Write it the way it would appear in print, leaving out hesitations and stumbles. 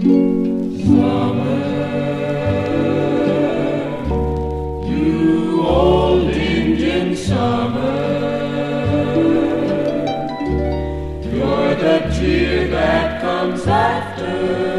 Summer, you old Indian summer, you're the tear that comes after